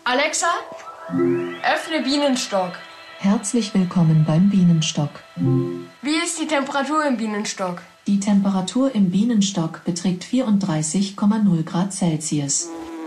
Alexa, öffne Bienenstock. Herzlich willkommen beim Bienenstock. Wie ist die Temperatur im Bienenstock? Die Temperatur im Bienenstock beträgt 34,0 Grad Celsius.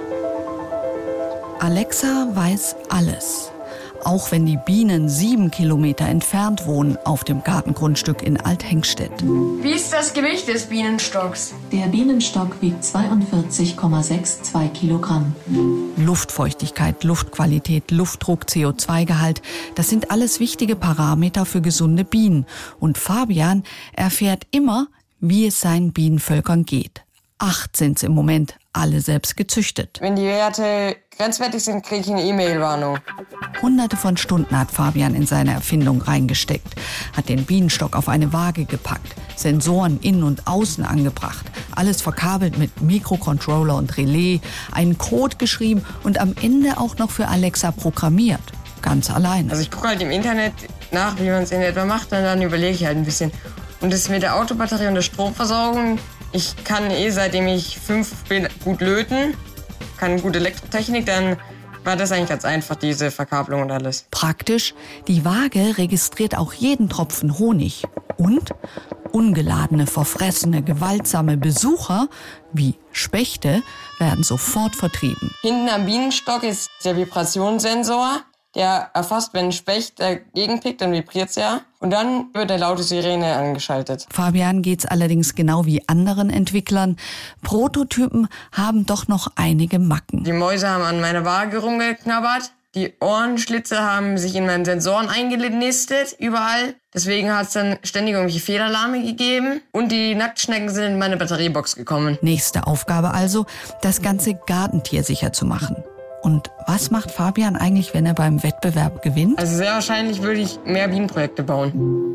Alexa weiß alles. Auch wenn die Bienen 7 Kilometer entfernt wohnen auf dem Gartengrundstück in Althengstedt. Wie ist das Gewicht des Bienenstocks? Der Bienenstock wiegt 42,62 Kilogramm. Luftfeuchtigkeit, Luftqualität, Luftdruck, CO2-Gehalt, das sind alles wichtige Parameter für gesunde Bienen. Und Fabian erfährt immer, wie es seinen Bienenvölkern geht. 8 sind's im Moment, alle selbst gezüchtet. Wenn die Werte grenzwertig sind, kriege ich eine E-Mail-Warnung. Hunderte von Stunden hat Fabian in seine Erfindung reingesteckt, hat den Bienenstock auf eine Waage gepackt, Sensoren innen und außen angebracht, alles verkabelt mit Mikrocontroller und Relais, einen Code geschrieben und am Ende auch noch für Alexa programmiert. Ganz allein. Also ich gucke halt im Internet nach, wie man es in etwa macht, und dann überlege ich halt ein bisschen. Und das mit der Autobatterie und der Stromversorgung, ich kann seitdem ich 5 bin, gut löten, kann gute Elektrotechnik, dann war das eigentlich ganz einfach, diese Verkabelung und alles. Praktisch, die Waage registriert auch jeden Tropfen Honig. Und ungeladene, verfressene, gewaltsame Besucher, wie Spechte, werden sofort vertrieben. Hinten am Bienenstock ist der Vibrationssensor. Der erfasst, wenn ein Specht dagegen pickt, dann vibriert's ja. Und dann wird eine laute Sirene angeschaltet. Fabian geht's allerdings genau wie anderen Entwicklern. Prototypen haben doch noch einige Macken. Die Mäuse haben an meiner Waage rumgeknabbert. Die Ohrenschlitze haben sich in meinen Sensoren eingenistet, überall. Deswegen hat's dann ständig irgendwelche Fehlalarme gegeben. Und die Nacktschnecken sind in meine Batteriebox gekommen. Nächste Aufgabe also, das ganze Gartentier sicher zu machen. Und was macht Fabian eigentlich, wenn er beim Wettbewerb gewinnt? Also sehr wahrscheinlich würde ich mehr Bienenprojekte bauen.